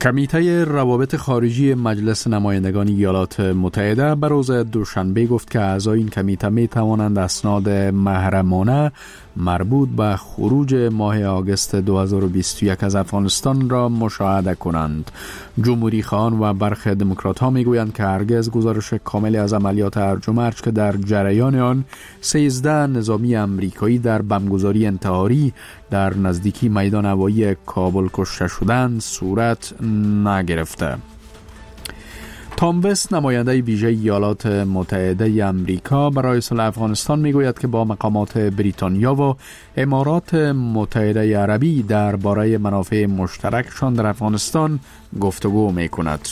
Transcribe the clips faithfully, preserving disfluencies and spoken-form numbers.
کمیته روابط خارجی مجلس نمایندگان ایالات متحده به روز دوشنبه گفت که اعضای این کمیته می توانند اسناد محرمانه مربوط به خروج ماه آگوست دو هزار و بیست و یک از افغانستان را مشاهده کنند. جمهوری خواهان و برخی دموکرات ها می گویند که هرگز گزارش کامل از عملیات هرج و مرج که در جریان آن سیزده نظامی امریکایی در بمبگذاری انتحاری در نزدیکی میدان هوایی کابل کشته شدند صورت نگرفته. تام وست نماینده ویژه ایالات متحده امریکا برای صلح افغانستان میگوید که با مقامات بریتانیا و امارات متحده عربی درباره منافع مشترکشان در افغانستان گفتگو میکند.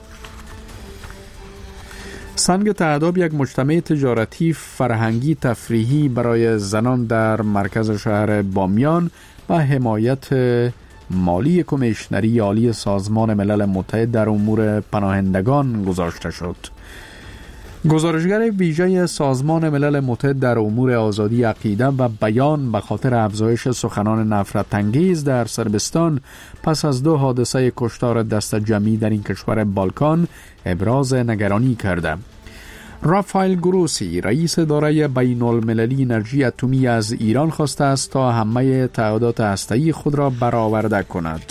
سنگ تعداب یک مجتمع تجارتی فرهنگی تفریحی برای زنان در مرکز شهر بامیان و حمایت مالی کمیشنری عالی سازمان ملل متحد در امور پناهندگان گذاشته شد. گزارشگر ویژه سازمان ملل متحد در امور آزادی عقیده و بیان به خاطر افزایش سخنان نفرت انگیز در صربستان پس از دو حادثه کشتار دست جمعی در این کشور بالکان ابراز نگرانی کرده. رافائل گروسی رئیس اداره بین المللی انرژی اتمی از ایران خواسته است تا همه تعهدات هسته‌ای خود را برآورده کند.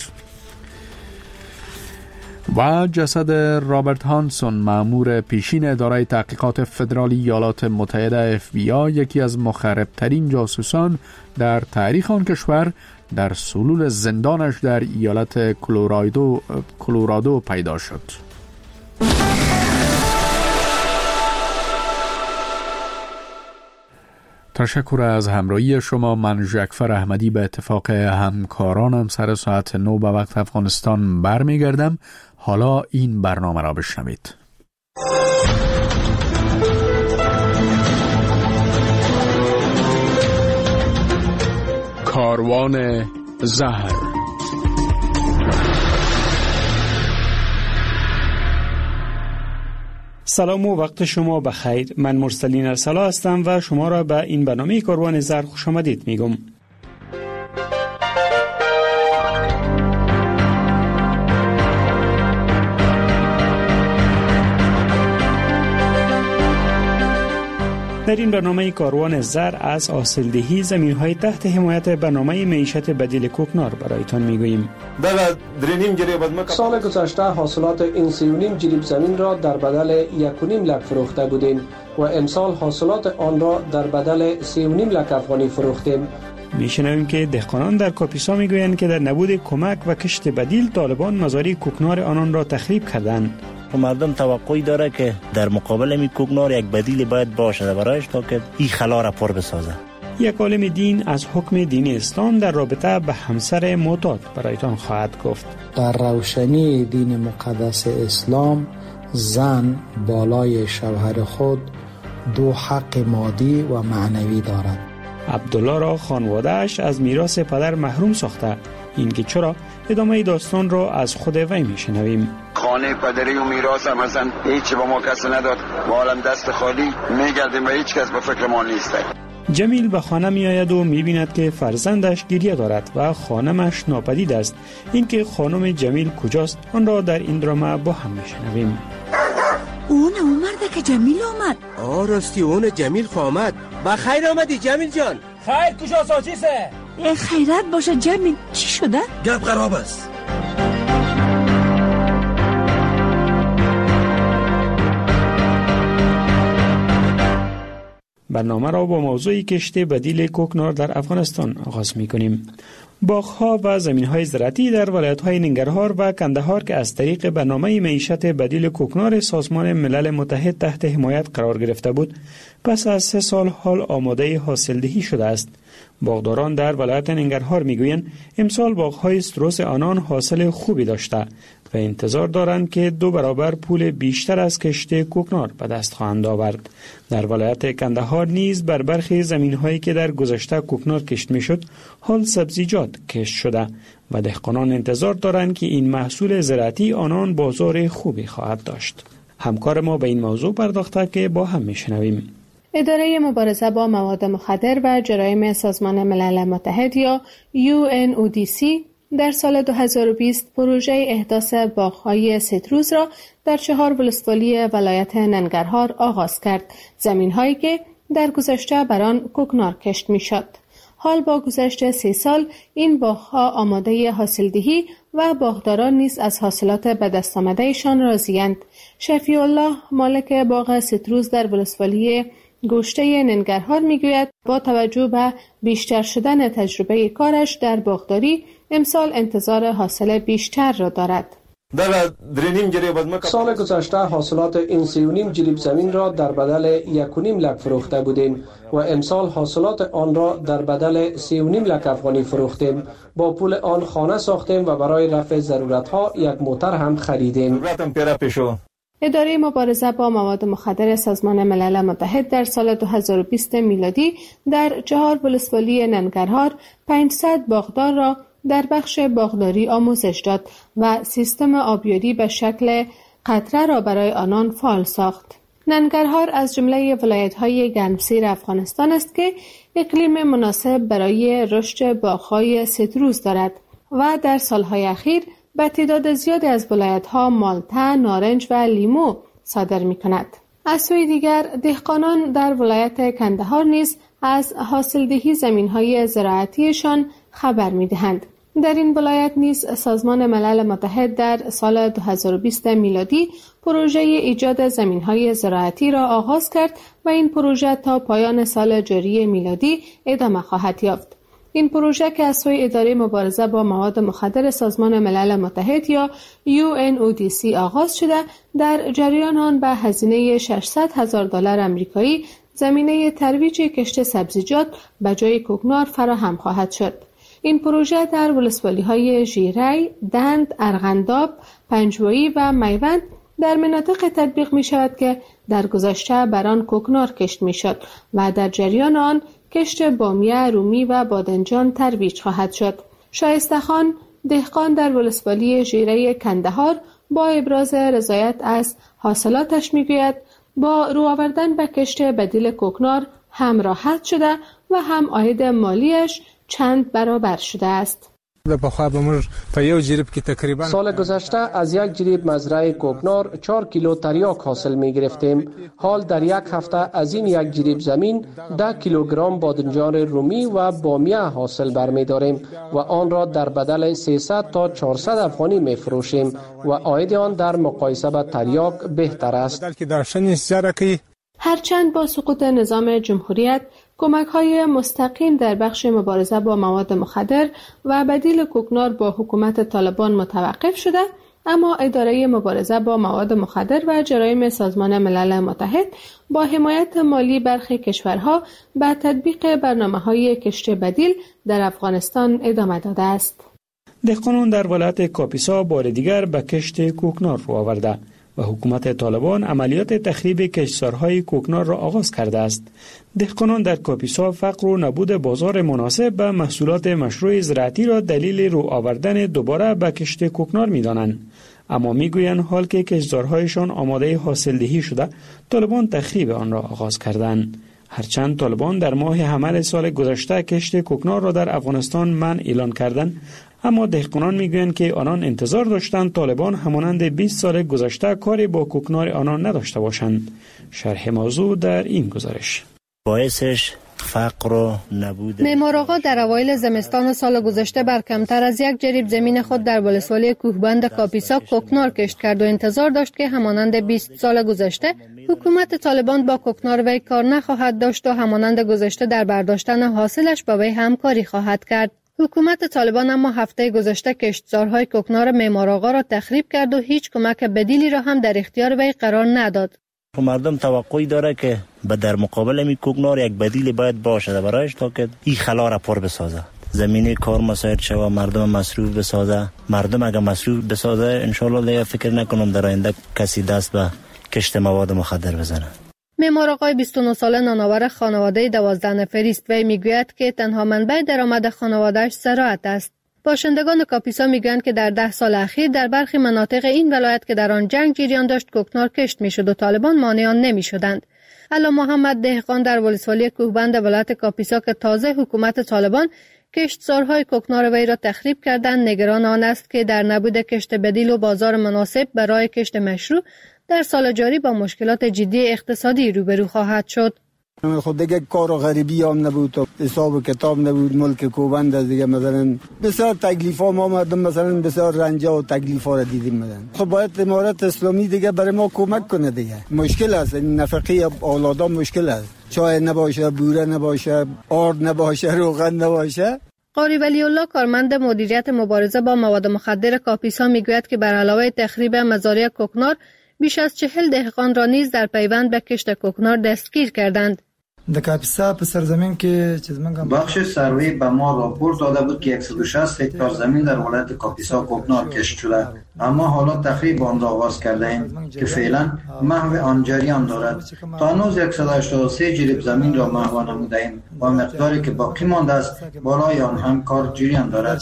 و جسد رابرت هانسون مأمور پیشین اداره تحقیقات فدرالی ایالات متحده اف بی آی یکی از مخربترین جاسوسان در تاریخ آن کشور در سلول زندانش در ایالت کلرادو کلرادو پیدا شد. تشکر از همراهی شما. من جعفر احمدی به اتفاق همکارانم سر ساعت نو به وقت افغانستان برمیگردم. حالا این برنامه را بشنوید. کاروان زهر. سلام و وقت شما بخیر. من مرسلین ارسلا هستم و شما را به این برنامه کاروان زهر خوش آمدید میگم. در این برنامه کاروان زر از حاصلدهی زمین‌های تحت حمایت برنامه معیشت بدیل کوکنار برایتان میگوییم. سال گذشته حاصلات این سی و نیم جریب زمین را در بدل یک و نیم لک فروخته بودیم و امسال حاصلات آن را در بدل سی و نیم لک افغانی فروختیم. میشنویم که دهقانان در کاپیسا میگویند که در نبود کمک و کشت بدیل طالبان مزارع کوکنار آنان را تخریب کردند. مردم توقعی داره که در مقابل می کوکنار یک بدیل باید باشه برایش تا که این خلا را پر بسازه. یک عالم دین از حکم دین اسلام در رابطه به همسر معتاد برایتان خواهد گفت. در روشنی دین مقدس اسلام زن بالای شوهر خود دو حق مادی و معنوی دارد. عبدالله را خانواده‌اش از میراث پدر محروم ساخته. این که چرا؟ ادامه داستان را از خود وی میشنویم. خانه پدری و میراث هم اصلا هیچ به ما کسی نداد. ما عالم دست خالی میگردیم و هیچ کس به فکر ما نیست. جمیل به خانه می آید و می بیند که فرزندش گریه دارد و خانمش ناپدید است. این که خانم جمیل کجاست آن را در این درامه با هم میشنویم. اون اومده که جمیل آمد. آه راستی اون جمیل آمد. بخیر آمدی جمیل جان. خیر کجا ساچیسه؟ خیرت باشه جمیل. چی شده؟ گپ خراب است. برنامه را با موضوع کشت بدیل کوکنار در افغانستان آغاز می‌کنیم. باغ‌ها و زمین‌های زراعتی در ولایت‌های ننگرهار و کندهار که از طریق برنامه معیشت بدیل کوکنار سازمان ملل متحد تحت حمایت قرار گرفته بود، پس از سه سال حال آماده حاصلدهی شده است. باغداران در ولایت ننگرهار میگویند امسال باغ‌های استروس آنان حاصل خوبی داشته و انتظار دارند که دو برابر پول بیشتر از کشت کوکنار به دست خواهند آورد. در ولایت کندهار نیز بر برخی زمین‌هایی که در گذشته کوکنار کشت میشد، حال سبزیجات کشت شده و دهقانان انتظار دارند که این محصول زراعتی آنان بازار خوبی خواهد داشت. همکار ما به این موضوع پرداخته که با هم میشنویم. اداره مبارزه با مواد مخدر و جرایم سازمان ملل متحد یا یو ان او دی سی در سال دو هزار و بیست پروژه احداث باغ‌های سیتروس را در چهار ولسوالی ولایت ننگرهار آغاز کرد، زمین‌هایی که در گذشته بر آن کوکنار کشت می‌شد. حال با گذشت سی سال این باغ‌ها آماده حاصلدهی و باغداران نیز از حاصلات به دست آمدهشان راضی‌اند. شفیع الله مالک باغ سیتروس در ولسوالی گوشته ننگرهار میگوید با توجه به بیشتر شدن تجربه کارش در باغداری امسال انتظار حاصل بیشتر را دارد. سال گذشته حاصلات این سی و نیم جریب زمین را در بدل یک و نیم لک فروخته بودیم و امسال حاصلات آن را در بدل سی و نیم لک افغانی فروختیم. با پول آن خانه ساختیم و برای رفع ضرورت ها یک موتر هم خریدیم. اداره مبارزه با مواد مخدر سازمان ملل متحد در سال دو هزار و بیست میلادی در چهار ولسوالی ننگرهار پانصد باغدار را در بخش باغداری آموزش داد و سیستم آبیاری به شکل قطره را برای آنان فعال ساخت. ننگرهار از جمله ولایت‌های گرمسیر افغانستان است که اقلیم مناسب برای رشد باغ‌های سیتروس دارد و در سالهای اخیر به تعداد زیادی از ولایت‌ها مالته، نارنج و لیمو صادر می‌کند. از سوی دیگر دهقانان در ولایت کندهار نیز از حاصلدهی زمین‌های زراعتیشان خبر می‌دهند. در این ولایت نیز سازمان ملل متحد در سال دو هزار و بیست میلادی پروژه ایجاد زمین‌های زراعتی را آغاز کرد و این پروژه تا پایان سال جاری میلادی ادامه خواهد یافت. این پروژه که از سوی اداره مبارزه با مواد مخدر سازمان ملل متحد یا یو ان او دی سی آغاز شده، در جریان آن به هزینه ششصد هزار دلار آمریکایی زمینه ترویج کشت سبزیجات به جای کوکنار فراهم خواهد شد. این پروژه در ولسوالی‌های ژیری، دند، ارغنداب، پنجوایی و میوند در مناطق تطبیق می شود که در گذشته بر آن کوکنار کشت می شد و در جریان آن کشت بامیه، رومی و بادنجان ترویج خواهد شد. شایسته خان دهقان در ولسوالی ژیری کندهار با ابراز رضایت از حاصلاتش می گوید با رو آوردن به کشت بدیل کوکنار هم راحت شده و هم عاید مالیش چند برابر شده است. سال گذشته از یک جریب مزرعه کوکنار چهار کیلو تریاک حاصل می گرفتیم. حال در یک هفته از این یک جریب زمین ده کیلوگرم بادنجان رومی و بامیه حاصل برمی داریم و آن را در بدل سیصد تا چهارصد افغانی می فروشیم و عاید آن در مقایسه با تریاک بهتر است. هرچند با سقوط نظام جمهوریت کمک‌های مستقیم در بخش مبارزه با مواد مخدر و بدیل کوکنار با حکومت طالبان متوقف شده، اما اداره مبارزه با مواد مخدر و جرایم سازمان ملل متحد با حمایت مالی برخی کشورها به تطبیق برنامه‌های کشت بدیل در افغانستان ادامه داده است. دهقانان در ولایت کاپیسا بار دیگر به کشت کوکنار رو آورده و حکومت طالبان عملیات تخریب کشتزارهای کوکنار را آغاز کرده است. دهقانان در کاپیسا فقر و نبود بازار مناسب به محصولات مشروع زراعتی را دلیل رو آوردن دوباره به کشت کوکنار می‌دانند. اما میگویند حال که کشتزارهایشان آماده حاصلدهی شده، طالبان تخریب آن را آغاز کردند. هرچند طالبان در ماه حمل سال گذشته کشت کوکنار را در افغانستان منع اعلان کردند، اما دهقانان میگویند که آنان انتظار داشتند طالبان همانند بیست سال گذشته کاری با کوکنار آنان نداشته باشند. شرح موضوع در این گزارش. باعثش فقر و نبود. معمار آقا در اوایل زمستان سال گذشته بر کمتر از یک جریب زمین خود در ولسوالی کوهبند کاپیسا کوکنار کشت کرد و انتظار داشت که همانند بیست سال گذشته حکومت طالبان با کوکنار وی کار نخواهد داشت و همانند گذشته در برداشتن حاصلش با وی همکاری خواهد کرد. حکومت طالبان اما هفته گذشته کشتزارهای کوکنار معمار آقا را تخریب کرد و هیچ کمک بدیلی را هم در اختیار وی قرار نداد. مردم توقعی داره که به در مقابل می کوکنار یک بدیل باید باشه برایش تا که این خلا را پر بسازه، زمینه کار مساعد شوه، مردم مصروف بسازه. مردم اگه مصروف بسازه انشالله دیگه فکر نکنم در آینده کسی دست به کشت مواد مخدر بزنه. معمار آقای بیست و نه ساله نانآور خانواده دوازده نفری است. وی میگوید که تنها منبع درآمد خانواده‌اش زراعت است. باشندگان کاپیسا میگویند که در ده سال اخیر در برخی مناطق این ولایت که در آن جنگ جریان داشت کوکنار کشت میشد و طالبان مانع آن نمیشدند. علا محمد دهقان در ولسوالی کوهبند ولایت کاپیسا که تازه حکومت طالبان کشتزارهای کوکنار وی را تخریب کردند. نگران آن است که در نبود کشت بدیل و بازار مناسب برای کشت مشروع در سال جاری با مشکلات جدی اقتصادی روبرو خواهد شد. خود دیگه کار و غریبی هم نبود و حساب و کتاب نبود، ملک کوبند دیگه مثلا بسیار تکلیف ها ما مردم مثلا بسیار رنجا و تکلیف ها را دیدیم مدن. خب باید امارت اسلامی دیگه برای ما کمک کنه دیگه. مشکل است نفقه اولادها، مشکل است چای نباشه، بوره نباشه، آرد نباشه، روغن نباشه. قاری ولی الله کارمند مدیریت مبارزه با مواد مخدر کاپیسا میگوید که بر علاوه تخریب مزارع کوکنار بیش از چهل دهقان را نیز در پیوند به کشت کوکنار دستگیر کردند. در کاپیسا په سرزمین کې چې زمونږ بخش سروی به ما راپور داده بود که صد و شصت هکتار زمین در ولایت کاپیسا کوکنار کشت شده، اما حالا تخریب آن را آغاز کرده ایم که فعلا محو آن جریان دارد. تا هنوز صد و هشتاد و سه جریب زمین را محو نموده ایم و مقداری که باقی مانده است بالای آن هم کار جریان دارد.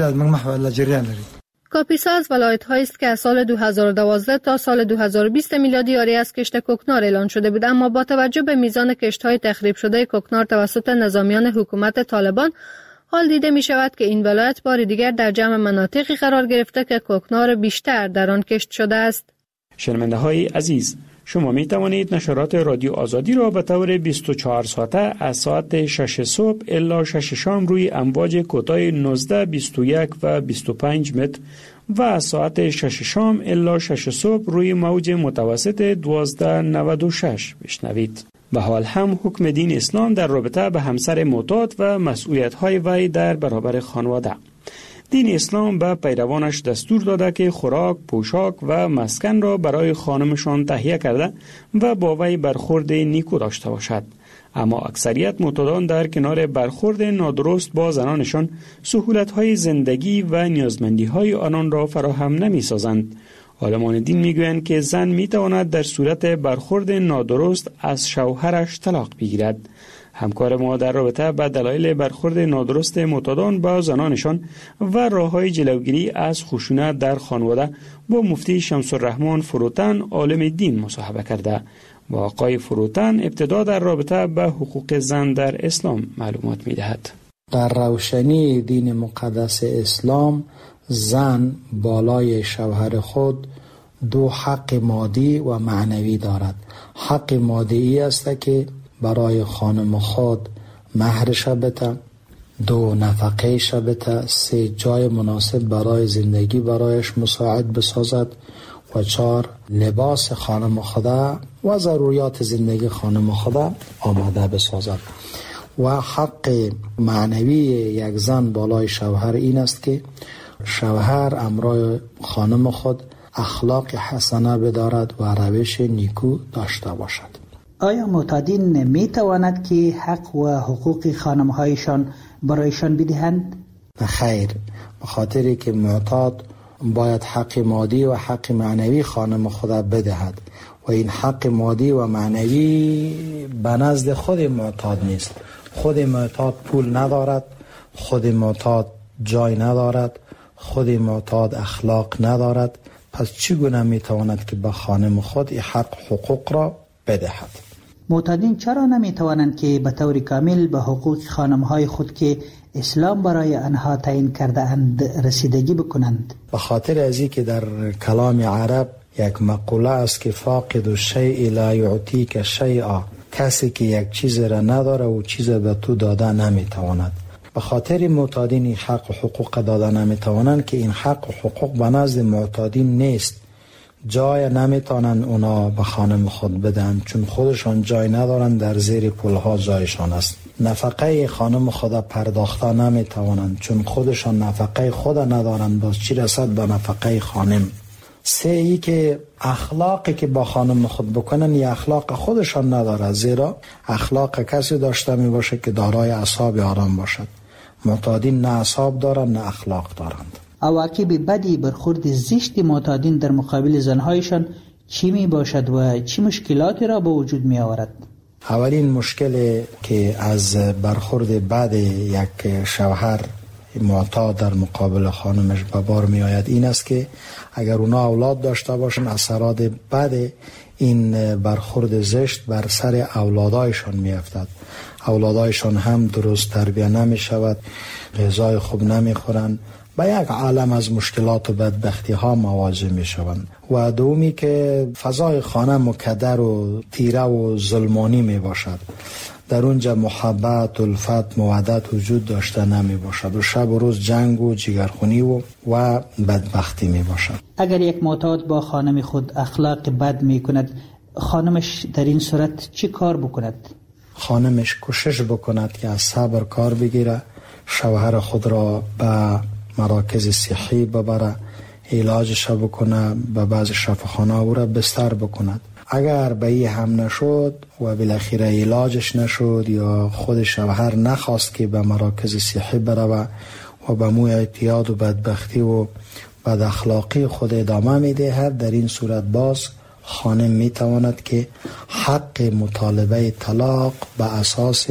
کاپیسا از ولایت‌هایی است که از سال دو هزار و دوازده تا سال دو هزار و بیست میلادی آری از کشت کوکنار اعلان شده بود، اما با توجه به میزان کشت‌های تخریب شده کوکنار توسط نظامیان حکومت طالبان حال دیده می شود که این ولایت بار دیگر در جمع مناطقی قرار گرفته که کوکنار بیشتر در آن کشت شده است. شنونده های عزیز، شما می توانید نشرات رادیو آزادی را به طور بیست و چهار ساعته از ساعت شش صبح الی شش شام روی امواج کوتاه نوزده، بیست و یک و بیست و پنج متر و از ساعت شش شام الی شش صبح روی موج متوسط دوازده نود و شش بشنوید. به حال هم حکم دین اسلام در رابطه به همسر معتاد و مسئولیت‌های وی در برابر خانواده. دین اسلام به پیروانش دستور داده که خوراک، پوشاک و مسکن را برای خانمشان تهیه کرده و با وی برخورد نیکو داشته باشد. اما اکثریت معتادان در کنار برخورد نادرست با زنانشان سهولت‌های زندگی و نیازمندی‌های آنان را فراهم نمی‌سازند. عالمان دین میگویند که زن میتواند در صورت برخورد نادرست از شوهرش طلاق بگیرد. همکار ما در رابطه با دلایل برخورد نادرست معتادان با زنانشان و راه‌های جلوگیری از خشونت در خانواده با مفتی شمس الرحمن فروتن عالم دین مصاحبه کرده. با آقای فروتن ابتدا در رابطه با حقوق زن در اسلام معلومات می‌دهد. در روشنی دین مقدس اسلام زن بالای شوهر خود دو حق مادی و معنوی دارد. حق مادی است که برای خانم خود مهرش بده، دو نفقه بده، سه جای مناسب برای زندگی برایش مساعد بسازد و چهار لباس خانم خدا و ضروریات زندگی خانم خدا آماده بسازد. و حق معنوی یک زن بالای شوهر این است که شوهر امرای خانم خود اخلاق حسنه بدارد و روش نیکو داشته باشد. آیا معتادین می تواند که حق و حقوق خانم‌هایشان برایشان بدهند؟ خیر، به خاطری که معتاد باید حق مادی و حق معنوی خانم خدا بدهد و این حق مادی و معنوی به نزد خود معتاد نیست. خود معتاد پول ندارد، خود معتاد جای ندارد، خود معتاد اخلاق ندارد، پس چگونه میتواند که به خانم خود این حق حقوق را بدهد؟ معتادین چرا نمیتوانند که به طور کامل به حقوق خانم‌های خود که اسلام برای آنها تعیین کرده اند رسیدگی بکنند؟ به خاطر از اینکه در کلام عرب یک مقوله است که فاقد الشیء لا یعطیک شیئا، کسی که یک چیز را نداره و چیز به تو داده نمیتواند. به خاطر معتادین این حق و حقوق داده نمیتوانند که این حق و حقوق به نزد معتادین نیست. جای نمیتونن اونا به خانم خود بدن چون خودشان جای ندارن، در زیر پولها جایشان است. نفقه خانم خود پرداخته نمیتوانند چون خودشان نفقه خود ندارن، باز چی رسد به نفقه خانم. سه ای که اخلاقی که با خانم خود بکنن یا اخلاق خودشان نداره، زیرا اخلاق کسی داشته می باشه که دارای اعصاب آرام باشد. معتادین نه اعصاب دارن نه اخلاق دارند. عواقب بدی برخورد زشت معتادین در مقابل زنهایشان چی می باشد و چی مشکلاتی را به وجود می آورد؟ اولین مشکل که از برخورد بد یک شوهر معتاد در مقابل خانمش به بار می آید این است که اگر اونا اولاد داشته باشن اثرات بد این برخورد زشت بر سر اولادایشان می افتد. اولادایشان هم درست تربیه نمی شود، غذای خوب نمی خورند، با یک عالم از مشکلات و بدبختی ها مواجه می شوند. و دومی که فضای خانه مکدر و تیره و ظلمانی می باشد. در اونجا محبت، الفت، مودت وجود داشته نمی باشد و شب و روز جنگ و جگرخونی و, و بدبختی می باشد. اگر یک معتاد با خانم خود اخلاق بد می کند، خانمش در این صورت چی کار بکند؟ خانمش کوشش بکند که از صبر کار بگیره، شوهر خود را به مراکز صحی ببره، علاجش بکنه، به بعض شفاخانه او را بستر بکند. اگر به این هم نشد و بالاخره علاجش نشد یا خود شوهر نخواست که به مراکز صحی بره و به موی اعتیاد و بدبختی و بد اخلاقی خود ادامه میده، در این صورت باز خانم میتواند که حق مطالبه طلاق به اساس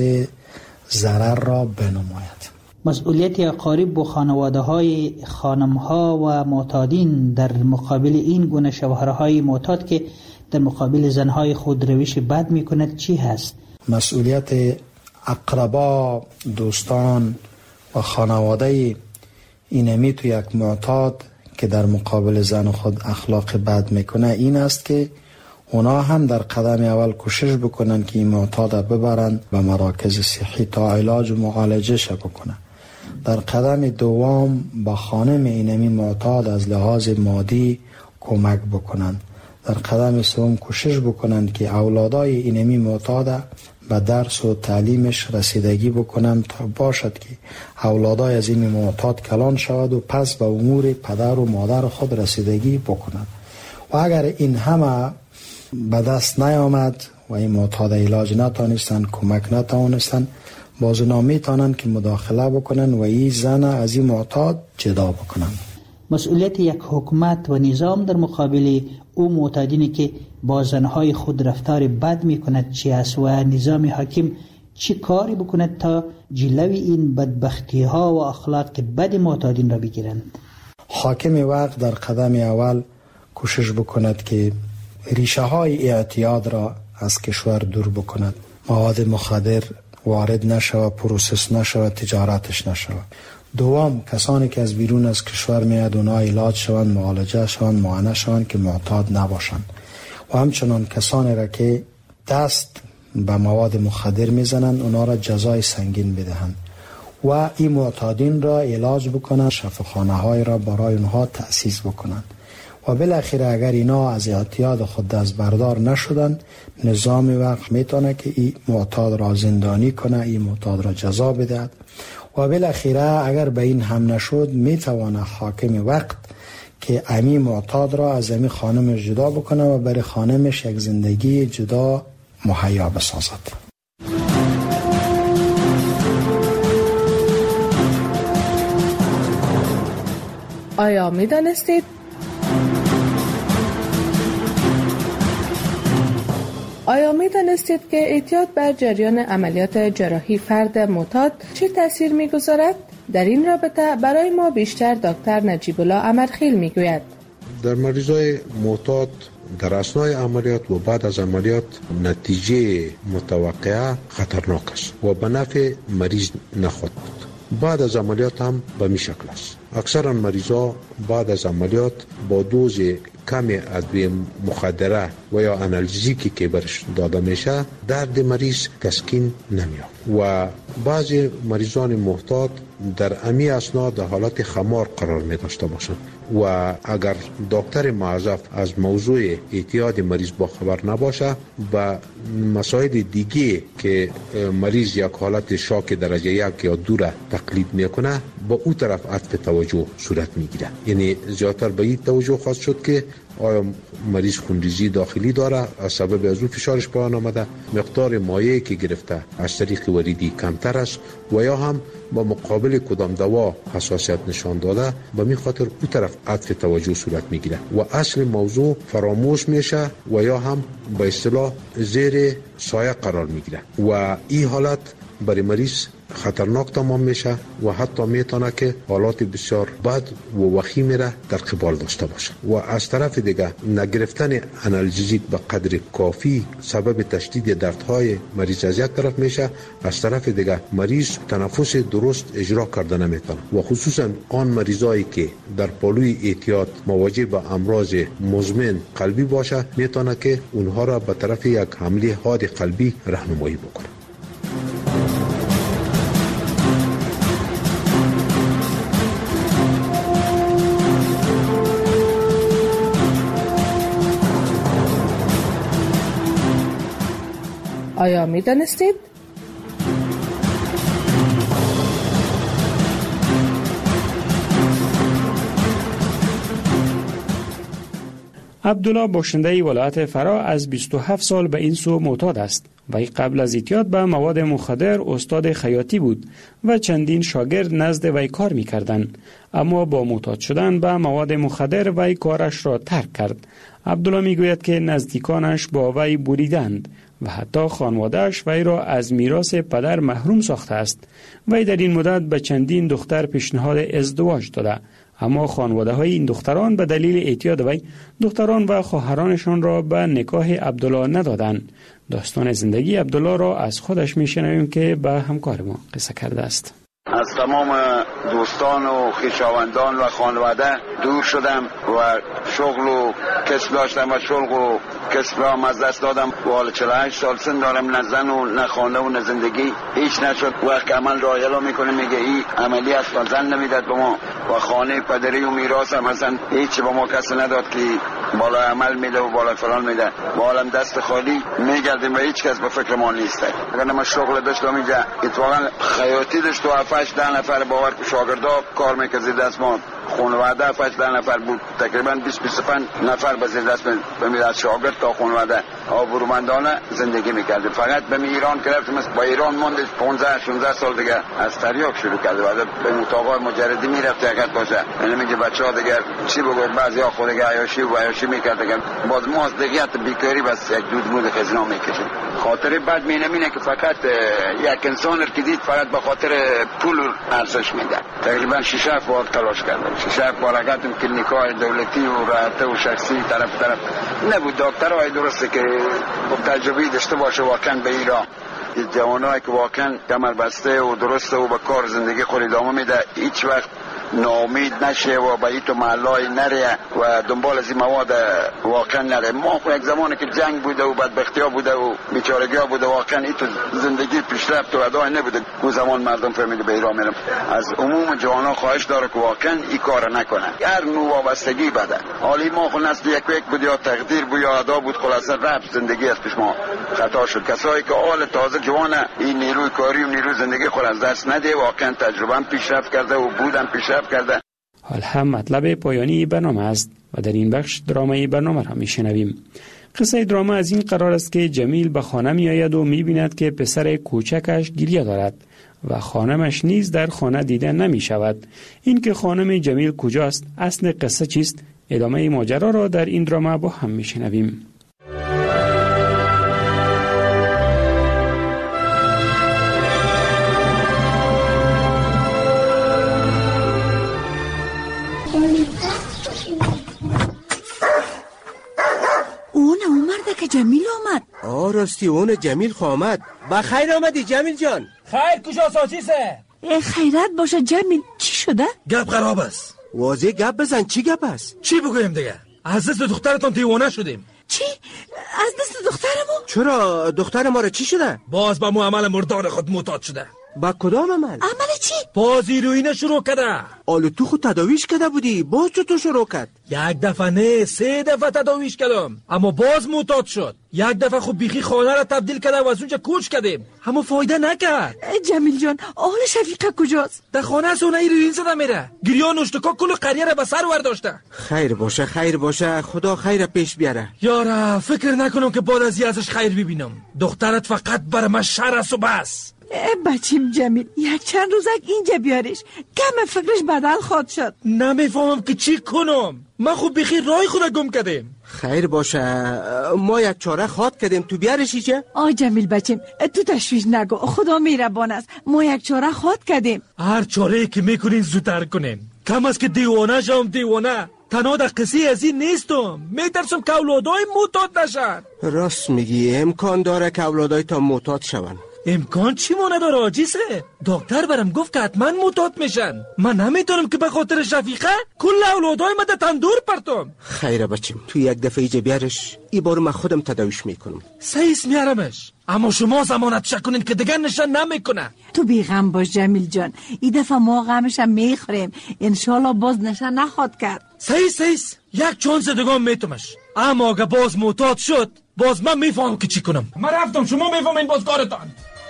ضرر را بنماید. مسئولیت اقارب با خانواده های خانم ها و معتادین در مقابل این گونه شوهرهای معتاد که در مقابل زنهای خود روش بد می کند چی هست؟ مسئولیت اقربا، دوستان و خانواده اینمی تو یک معتاد که در مقابل زن خود اخلاق بد میکنه این است که اونا هم در قدم اول کوشش بکنن که این معتاد ببرن به مراکز صحی تا علاج و معالجه بکنن. در قدم دوم با خانم اینمی معتاد از لحاظ مادی کمک بکنن. در قدم سوم کوشش بکنن که اولادای اینمی معتاد به درس و تعلیمش رسیدگی بکنن تا باشد که اولادای از این معتاد کلان شود و پس به امور پدر و مادر خود رسیدگی بکنن. و اگر این همه به دست نیامد و این معتاد علاج نتانستن، کمک نتانستن، باز اونا میتونن که مداخله بکنن و این زن از این معتاد جدا بکنن. مسئولیت یک حکومت و نظام در مقابل او معتادینی که با زنهای خود رفتار بد میکند چی است و نظام حاکم چی کاری بکند تا جلوی این بدبختی ها و اخلاق بد معتادین را بگیرند؟ حاکم وقت در قدم اول کوشش بکند که ریشه های اعتیاد را از کشور دور بکند، مواد مخدر وارد نشود، پروسس نشود، تجارتش نشود. دوم، کسانی که از بیرون از کشور میاد اونا علاج شوند، معالجه شوند، معاینه شوند که معتاد نباشند. و همچنان کسانی را که دست به مواد مخدر میزنند اونا را جزای سنگین بدهند و این معتادین را علاج بکنند، شفاخانه های را برای اونها تأسیس بکنند. و بالاخره اگر اینا از اعتیاد خود دست بردار نشدن، نظام وقت میتونه که این معتاد را زندانی کنه، این معتاد را جزا بدهد. و بالاخره اگر به این هم نشد میتونه حاکم وقت که امی معتاد را از امی خانم جدا بکنه و برای خانمش یک زندگی جدا مهیا بسازد. آیا میدانستید آیا می دانستید که اعتیاد بر جریان عملیات جراحی فرد معتاد چه تأثیر می گذارد؟ در این رابطه برای ما بیشتر دکتر نجیب الله امرخیل می گوید. در مریضای معتاد در اثنای عملیات و بعد از عملیات نتیجه متوقعه خطرناک است و به نفع مریض نخواهد بود. بعد از عملیات هم به می شکل است. اکثرا مریضا بعد از عملیات با دوز کم ادویه مخدره و یا آنالژیکی که برش داده میشه درد مریض تسکین نمیاد و بعضی مریضان محتاط در امی اثنا در حالت خمار قرار می داشته باشند و اگر دکتر معذف از موضوع اعتیاد مریض با خبر نباشه و مسائل دیگه که مریض یک حالت شاک درجه یک یا دو را تقلید میکنه با او طرف عطف توجه صورت میگیره. یعنی زیادتر به این توجه خواست شد که آیا مریض خونریزی داخلی داره، از سبب از او فشارش پایان آمده، مقدار مایعی که گرفته از طریق وریدی کمتر است و یا هم با مقابل کدام دوا حساسیت نشان داده، به می خاطر او طرف عطف توجه صورت میگیره و اصل موضوع فراموش میشه و یا هم به اصطلاح زیر سایه قرار میگیره و این حالت برای مریض خطرناک تمام میشه و حتی میتونه که حالات بسیار بد و وخیم را در قبال داشته باشه. و از طرف دیگه نگرفتن آنالژزیک به قدر کافی سبب تشدید دردهای مریض از یک طرف میشه، از طرف دیگه مریض تنفس درست اجرا کرده نمیتونه و خصوصا آن مریضایی که در پالوی احتیاط مواجه به امراض مزمن قلبی باشه میتونه که اونها را به طرف یک حمله حاد قلبی راهنمایی بکنه. آیا می دانستید؟ عبدالله باشنده ولایت فرا از بیست و هفت سال به این سو معتاد است. وی قبل از اعتیاد به مواد مخدر استاد خیاطی بود و چندین شاگرد نزد وی کار می کردند، اما با معتاد شدن به مواد مخدر وی کارش را ترک کرد. عبدالله می گوید که نزدیکانش با وی بریدند و حتی خانواده‌اش وی را از میراث پدر محروم ساخته است. وی در این مدت به چندین دختر پیشنهاد ازدواج داده، اما خانواده های این دختران به دلیل اعتیاد وی دختران و خواهرانشان را به نکاح عبدالله ندادند. داستان زندگی عبدالله را از خودش میشنویم که به همکار ما قصه کرده است. از تمام دوستان و خویشاوندان و خانواده دور شدم و شغل و کسب داشتم و شغل و کسب را از دست دادم و حال چهل و هشت سال سن دارم، نه زن و نه خانه و نه زندگی هیچ نشد. وقت عمل را اعلام میکنه میگه این عملی است و زن نمیداد به ما و خانه پدری و میراث هم اصلا هیچ به ما کسی نداد که بالا عمل میده و بالا فلان میده. با حالم دست خالی میگردیم و هیچ کس به فکر ما نیست. اگر ما شغل داشتم اینجا اتفاقا خیاطی داشت و هفتش ده نفر باور که شاگردا کار میکرد زیر دست ما، خانواده هفتش ده نفر بود، تقریبا بیست بیست و پنج نفر به زیر دست بمید از شاگرد تا خانواده آبرومندانه زندگی میکردیم. فقط به ایران که رفتیم با ایران موند پانزده شانزده سال دیگه از تریاک شروع کرده و به مطاقای مجردی میرفت حقیقت باشه. یعنی میگه بچه‌ها دیگه چی بگوید، بعضیا خود دیگه عیاشی و عیاشی میکرد دیگه. باز ما دیگه بیکاری بس یک دود مود خزینه میکشیم. خاطر بعد مینمینه که فقط یک انسان رو که دید فقط به خاطر پول ارزش میده. تقریبا شش هفت بار تلاش کردم، شش هفت بار رفتم کلینیکای دولتی و راحته و شخصی طرف طرف نبود. دکترای درسته که تجربه داشته باشه واقعا به ایران جوانایی که واقعا کمر بسته و درسته و به کار زندگی خود ادامه میده، هیچ وقت ناامید نشه و به ایتو محلای نره و دنبال از این مواد واقعا نره. ما خود یک زمانی که جنگ بوده و بدبختی ها بوده و بیچارگی ها بوده واقعا ایتو زندگی پیشرفت و ادای نبوده. اون زمان مردم فهمیده به ایران میرم. از عموم جوانا خواهش داره که واقعا این کار نکنه. هر نوع وابستگی بده. حالی ما خود نسل یک یک بود یا تقدیر بود یا ادا بود، خلاصه رفت زندگی از پیش ما خطا شد. کسایی که حال تازه جوانه این نیروی کاری و نیروی زندگی خود از دست نده، واقعا تجربه پیشرفت کرده و بودن پیشرفت کرده. حال هم مطلب پایانی برنامه است و در این بخش درامای برنامه را میشنویم. قصه دراما از این قرار است که جمیل به خانه می آید و می بیند که پسر کوچکش گریه دارد و خانمش نیز در خانه دیده نمی شود. این که خانم جمیل کجاست، اصل قصه چیست؟ ادامه ماجرا را در این دراما با هم میشنویم. که جمیل آمد. آه راستی اون جمیل آمد. بخیر آمدی جمیل جان. خیر کجا ساچیسه؟ خیرت باشه جمیل، چی شده؟ گپ خراب است. واضح گپ بزن، چی گپ است؟ چی بگویم دیگه؟ از دست دخترتون دیوانه شدیم. چی؟ از دست دخترمو؟ چرا دختر ما را چی شده؟ باز با مو عمل مردان خود معتاد شده. با کدام عمل؟ عمل چی؟ باز هیروئین شروع کرده. آلو تو خود تداویش کرده بودی، باز چطور شروع کرد؟ یک دفعه نه سه دفعه تداویش کردم اما باز معتاد شد. یک دفعه خود بیخی خانه را تبدیل کرده و از اونجا کوچ کردیم اما فایده نکرد. جمیل جان آل شفیقه کجاست؟ در خانه سونه هیروئین زده میره. گریان نشتکا کل قریه را به سر ورداشته. خیر باشه خیر باشه، خدا خیر پیش بیاره. یارا فکر نکنم که بعد از ازش خیر ببینم. دخترت فقط بر من شر است و بس. بچیم جمیل یک چند روزک اینجا بیارش، کم فکرش بدل خواد شد. نمیفهمم که چی کنم. من خوب بخیر رای خود گم کردیم. خیر باشه، ما یک چاره خواد کردیم، تو بیارشی چه؟ آ جمیل بچم تو تشویش نگو، خدا مهربان است، ما یک چاره خواد کردیم. هر چاره که میکنین زودتر کنین، کم از که دیوانه شم دیوانه. تنها در قصه از این نیستم، میترسم که اولادای معتاد نشن. راست میگی، امکان داره که اولادای تا معتاد شون. امکان چی مونه داره آجیسه؟ دکتر برم گفت که حتما معتاد میشن. من نمیتونم که به خاطر شفیقه کل اولادای ما در تندور پرتم. خیره بچم، تو یک دفعه ایجا بیارش، ای بار من خودم تداویش میکنم. سیس میارمش، اما شما زمانت شکنین که دیگر نشن نمیکنه. تو بی غم باش جمیل جان، ای دفعه ما غمشم میخوریم، انشالله باز نشن نخواد کرد. سیس سیس یک چانس دیگه میتومش، اما اگه باز معتاد شد باز من میفهمم که چی کنم. من رفتم، شما میفهمین باز کارتان.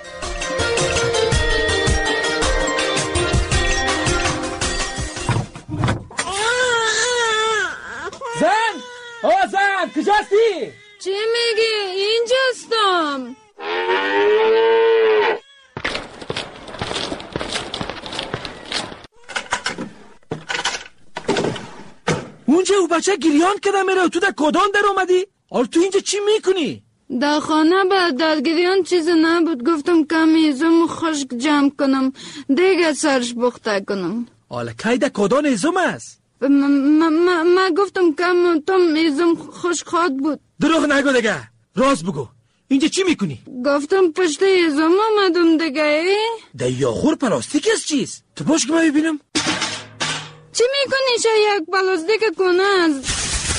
زن! آه زن! کجاستی؟ چی میگی؟ اینجاستم. اونجا او بچه گریان کده میره، تو در کدام در اومدی؟ حال تو اینجا چی میکنی؟ در خانه به دادگریان چیز نبود، گفتم کمی ازم خشک جمع کنم دیگه سرش بخته کنم. حالا کی در کدام ازم است؟ من گفتم کم تم ازم خشک خواد بود. دروغ نگو دیگه، راست بگو، اینجا چی میکنی؟ گفتم پشت ازم آمدم دیگه. ای؟ در یاغور پلاستیک از چیز؟ تو باش که من ببینم. چی میکنی چه یک پلاستیک کنه از؟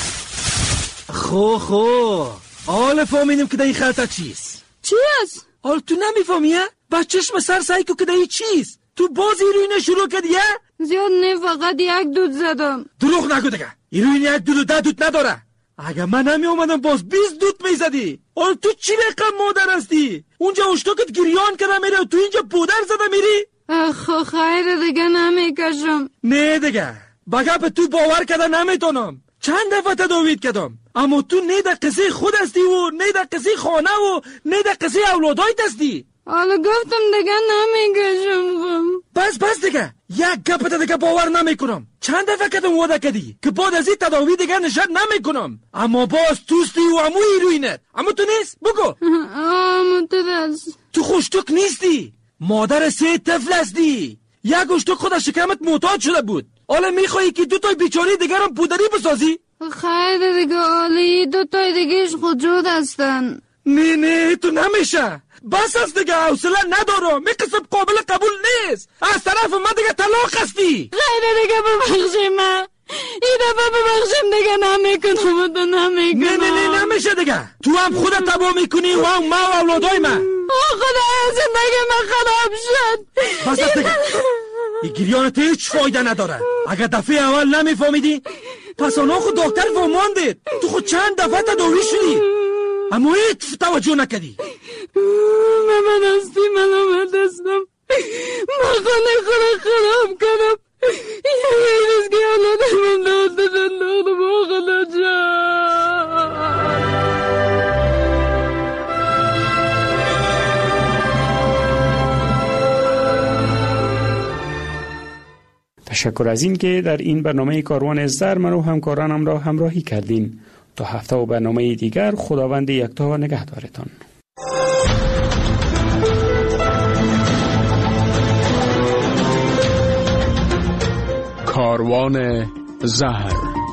خو خو حال فهمیدم که در این خلطه چیست. چی است؟ حال تو نمیفهمیه؟ با چشم سر سعی که در این چیست؟ تو باز ایروینه شروع کردیه؟ زیاد نه، فقط یک دود زدم. دروغ نگو دیگه، ایروین یک دود و ده دود نداره. اگه من نمی اومدم باز بیست دود میزدی. حال تو چی رقم مادر هستی؟ اونجا اشتاکت گریان کرده میره و تو اینجا پودر زده میری؟ خو خیر دیگه نمیکشم. نه دیگه، بگه به تو باور کرده نمیتونم. چند دفعه تداویت کردم، اما تو نه در قصه خود هستی و نه در قصه خانه و نه در قصه اولادایت هستی. حالا گفتم دیگه نمیکشم. بس بس دیگه، یک گپت دیگه باور نمیکنم. چند دفعه کدم وعده کردی که بعد از این تداوی دیگه نشد نمیکنم، اما باز توستی و امو ایروینت. اما تو نیست بگو. اما تو دست تو خوشتوک نیستی، مادر سه طفل هستی. یک اشتوک خود از شکمت معتاد شده بود، حالا میخوایی که دو تای بیچاری دیگر هم پودری بسازی؟ خیر دیگه، حالا دو تای دیگهش خود جود هستن. نه نه تو نمیشه، بس از دیگه، حوصله ندارم، میقصب قابل قبول نیست. از طرف من دیگه طلاق هستی. خیر دیگه ببخشی من، این دفعه ببخشیم دیگه نمیکنم و تو نمیکنم. نه نه نه نمیشه دیگه، تو هم خودت تبا میکنی و هم ما و اولادای من. خدا زندگی من خراب شد. بس از دیگه، این گریانت هیچ فایده نداره. اگر دفعه اول نمیفهمیدی پس آنها خود دکتر فهماندید. تو خود چند دفعه تداوی شدی اما هیچ توجه نکدی. من من هستی من آمد هستم، من خانه خود خراب کنم. یه روز که اولاد من داد دادن دادم و خدا جان. تشکر از این که در این برنامه کاروان زر من و همکارانم را همراهی کردین. تا هفته و برنامه دیگر، خداوند یکتا نگهدارتان. کاروان زهر